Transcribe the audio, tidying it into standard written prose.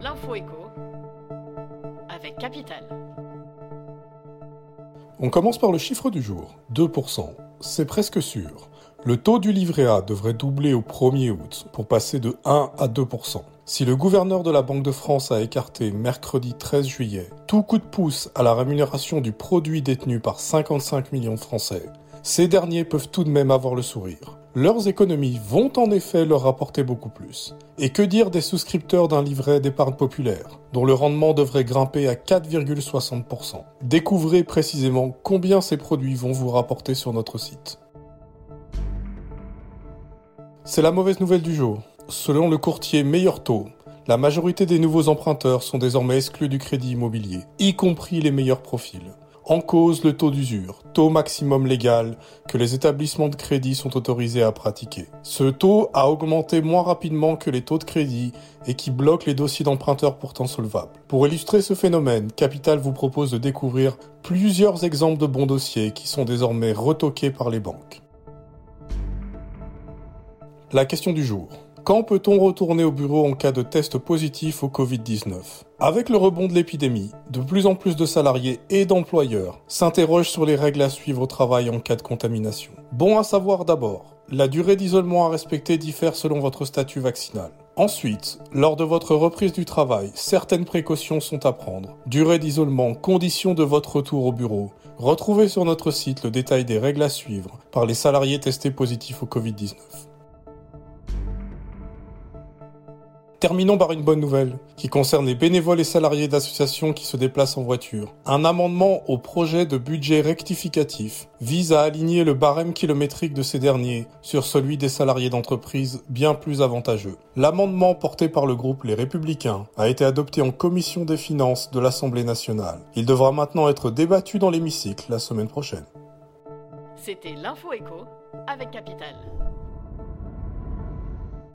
l'info éco avec Capital. On commence par le chiffre du jour, 2%. C'est presque sûr. Le taux du livret A devrait doubler au 1er août pour passer de 1 à 2%. Si le gouverneur de la Banque de France a écarté mercredi 13 juillet tout coup de pouce à la rémunération du produit détenu par 55 millions de Français, ces derniers peuvent tout de même avoir le sourire. Leurs économies vont en effet leur rapporter beaucoup plus. Et que dire des souscripteurs d'un livret d'épargne populaire, dont le rendement devrait grimper à 4,60%. Découvrez précisément combien ces produits vont vous rapporter sur notre site. C'est la mauvaise nouvelle du jour. Selon le courtier Meilleur Taux, la majorité des nouveaux emprunteurs sont désormais exclus du crédit immobilier, y compris les meilleurs profils. En cause, le taux d'usure, taux maximum légal que les établissements de crédit sont autorisés à pratiquer. Ce taux a augmenté moins rapidement que les taux de crédit et qui bloque les dossiers d'emprunteurs pourtant solvables. Pour illustrer ce phénomène, Capital vous propose de découvrir plusieurs exemples de bons dossiers qui sont désormais retoqués par les banques. La question du jour. Quand peut-on retourner au bureau en cas de test positif au Covid-19 ? Avec le rebond de l'épidémie, de plus en plus de salariés et d'employeurs s'interrogent sur les règles à suivre au travail en cas de contamination. Bon à savoir d'abord, la durée d'isolement à respecter diffère selon votre statut vaccinal. Ensuite, lors de votre reprise du travail, certaines précautions sont à prendre. Durée d'isolement, conditions de votre retour au bureau. Retrouvez sur notre site le détail des règles à suivre par les salariés testés positifs au Covid-19. Terminons par une bonne nouvelle, qui concerne les bénévoles et salariés d'associations qui se déplacent en voiture. Un amendement au projet de budget rectificatif vise à aligner le barème kilométrique de ces derniers sur celui des salariés d'entreprises, bien plus avantageux. L'amendement porté par le groupe Les Républicains a été adopté en commission des finances de l'Assemblée nationale. Il devra maintenant être débattu dans l'hémicycle la semaine prochaine. C'était l'info éco avec Capital.